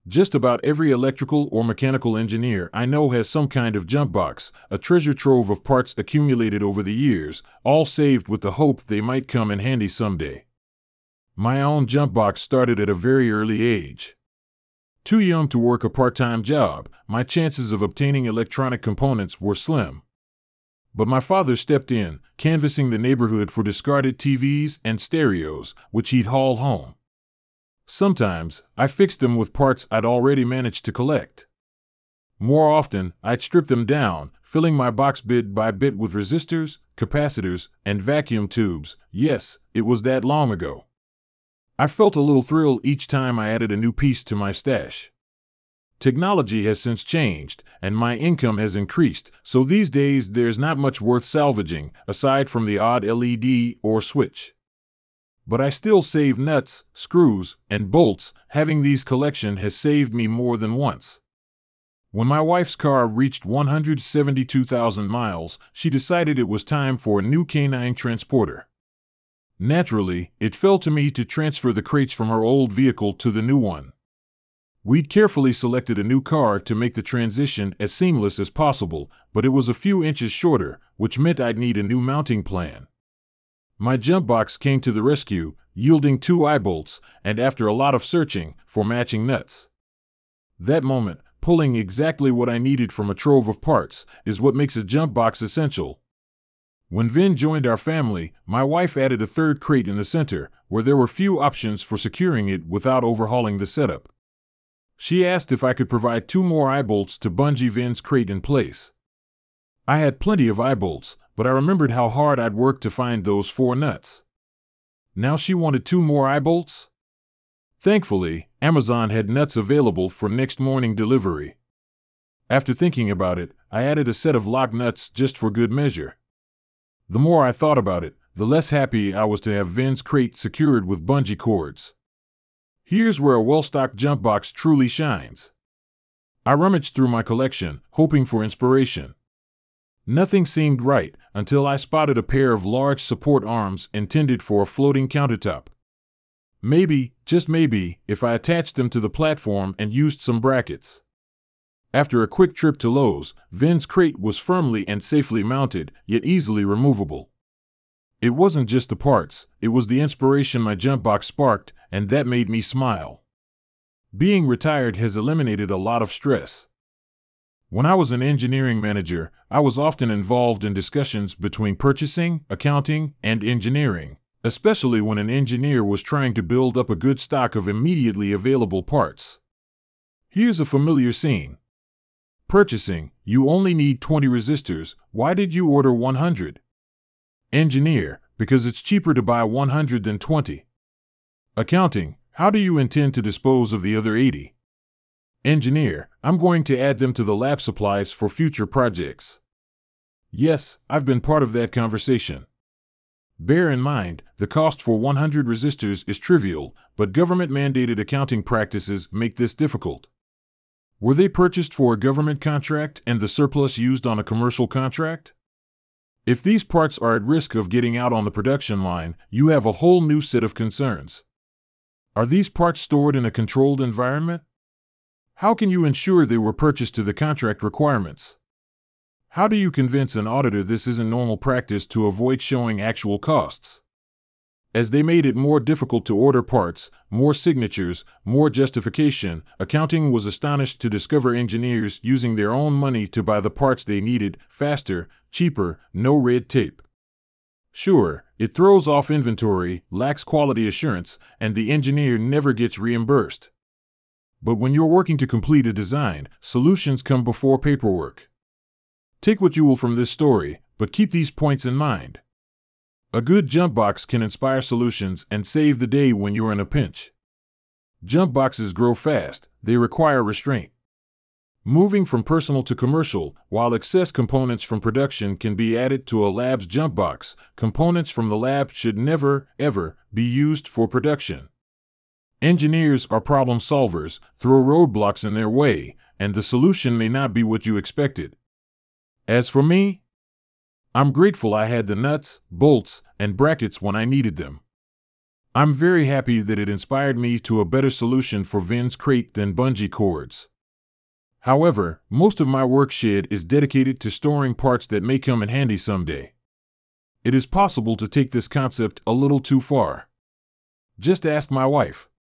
Just about every electrical or mechanical engineer I know has some kind of jump box, a treasure trove of parts accumulated over the years, all saved with the hope they might come in handy someday. My own jump box started at a very early age. Too young to work a part-time job, my chances of obtaining electronic components were slim. But my father stepped in, canvassing the neighborhood for discarded TVs and stereos, which he'd haul home. Sometimes, I fixed them with parts I'd already managed to collect. More often, I'd strip them down, filling my box bit by bit with resistors, capacitors, and vacuum tubes. Yes, it was that long ago. I felt a little thrill each time I added a new piece to my stash. Technology has since changed, and my income has increased, so these days there's not much worth salvaging, aside from the odd LED or switch. But I still save nuts, screws, and bolts. Having these collection has saved me more than once. When my wife's car reached 172,000 miles, she decided it was time for a new canine transporter. Naturally, it fell to me to transfer the crates from her old vehicle to the new one. We'd carefully selected a new car to make the transition as seamless as possible, but it was a few inches shorter, which meant I'd need a new mounting plan. My jump box came to the rescue, yielding 2 eye bolts, and after a lot of searching, for matching nuts. That moment, pulling exactly what I needed from a trove of parts, is what makes a jump box essential. When Vin joined our family, my wife added a third crate in the center, where there were few options for securing it without overhauling the setup. She asked if I could provide 2 more eye bolts to bungee Vin's crate in place. I had plenty of eye bolts, but I remembered how hard I'd worked to find those 4 nuts. Now she wanted 2 more eye bolts? Thankfully, Amazon had nuts available for next morning delivery. After thinking about it, I added a set of lock nuts just for good measure. The more I thought about it, the less happy I was to have Vin's crate secured with bungee cords. Here's where a well-stocked jump box truly shines. I rummaged through my collection, hoping for inspiration. Nothing seemed right until I spotted a pair of large support arms intended for a floating countertop. Maybe, just maybe, if I attached them to the platform and used some brackets. After a quick trip to Lowe's, Vin's crate was firmly and safely mounted, yet easily removable. It wasn't just the parts, it was the inspiration my jump box sparked, and that made me smile. Being retired has eliminated a lot of stress. When I was an engineering manager, I was often involved in discussions between purchasing, accounting, and engineering, especially when an engineer was trying to build up a good stock of immediately available parts. Here's a familiar scene. Purchasing, you only need 20 resistors, why did you order 100? Engineer, because it's cheaper to buy 100 than 20. Accounting, how do you intend to dispose of the other 80? Engineer, I'm going to add them to the lab supplies for future projects. Yes, I've been part of that conversation. Bear in mind, the cost for 100 resistors is trivial, but government-mandated accounting practices make this difficult. Were they purchased for a government contract and the surplus used on a commercial contract? If these parts are at risk of getting out on the production line, you have a whole new set of concerns. Are these parts stored in a controlled environment? How can you ensure they were purchased to the contract requirements? How do you convince an auditor this isn't normal practice to avoid showing actual costs? As they made it more difficult to order parts, more signatures, more justification, accounting was astonished to discover engineers using their own money to buy the parts they needed, faster, cheaper, no red tape. Sure, it throws off inventory, lacks quality assurance, and the engineer never gets reimbursed. But when you're working to complete a design, solutions come before paperwork. Take what you will from this story, but keep these points in mind. A good jump box can inspire solutions and save the day when you're in a pinch. Jump boxes grow fast, they require restraint. Moving from personal to commercial, while excess components from production can be added to a lab's jump box, components from the lab should never, ever, be used for production. Engineers are problem solvers, throw roadblocks in their way, and the solution may not be what you expected. As for me, I'm grateful I had the nuts, bolts, and brackets when I needed them. I'm very happy that it inspired me to a better solution for Vin's crate than bungee cords. However, most of my work shed is dedicated to storing parts that may come in handy someday. It is possible to take this concept a little too far. Just ask my wife.